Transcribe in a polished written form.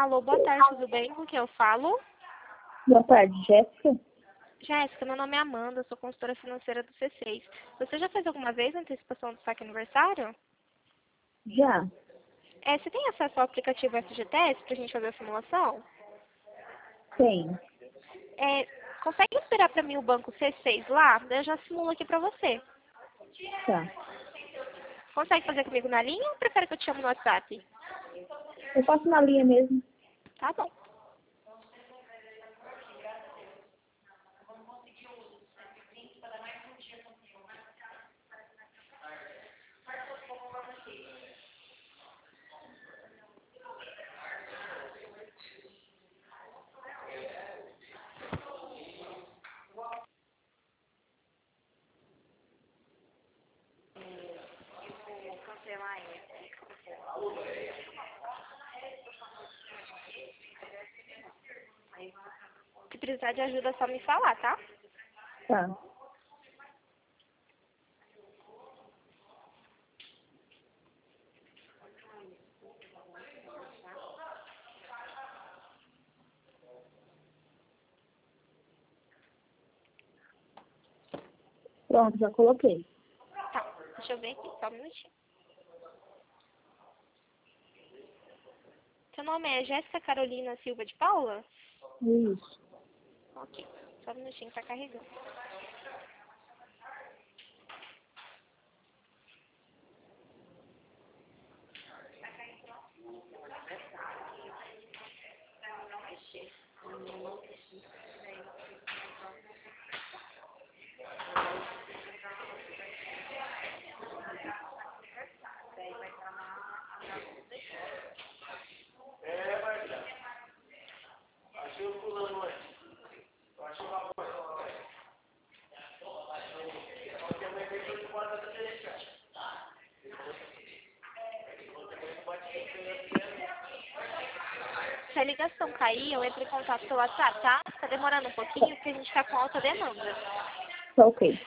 Alô, boa tarde, tudo bem? Com quem eu falo? Boa tarde, Jéssica. Jéssica, meu nome é Amanda, sou consultora financeira do C6. Você já fez alguma vez a antecipação do saque aniversário? Já? Você tem acesso ao aplicativo FGTS para a gente fazer a simulação? Tem. Consegue esperar para mim o banco C6 lá? Daí eu já simulo aqui para você. Tá. Consegue fazer comigo na linha ou prefere que eu te chame no WhatsApp? Eu faço na linha mesmo. Tá bom. Se precisar de ajuda, é só me falar, tá? Tá. Pronto, já coloquei. Tá, deixa eu ver aqui, só um minutinho. Seu nome é Jéssica Carolina Silva de Paula? Isso. Ok, só um minutinho, tá carregando. Se a ligação cair, eu entro em contato pelo WhatsApp, tá? Tá demorando um pouquinho porque a gente tá com alta demanda. Tá ok.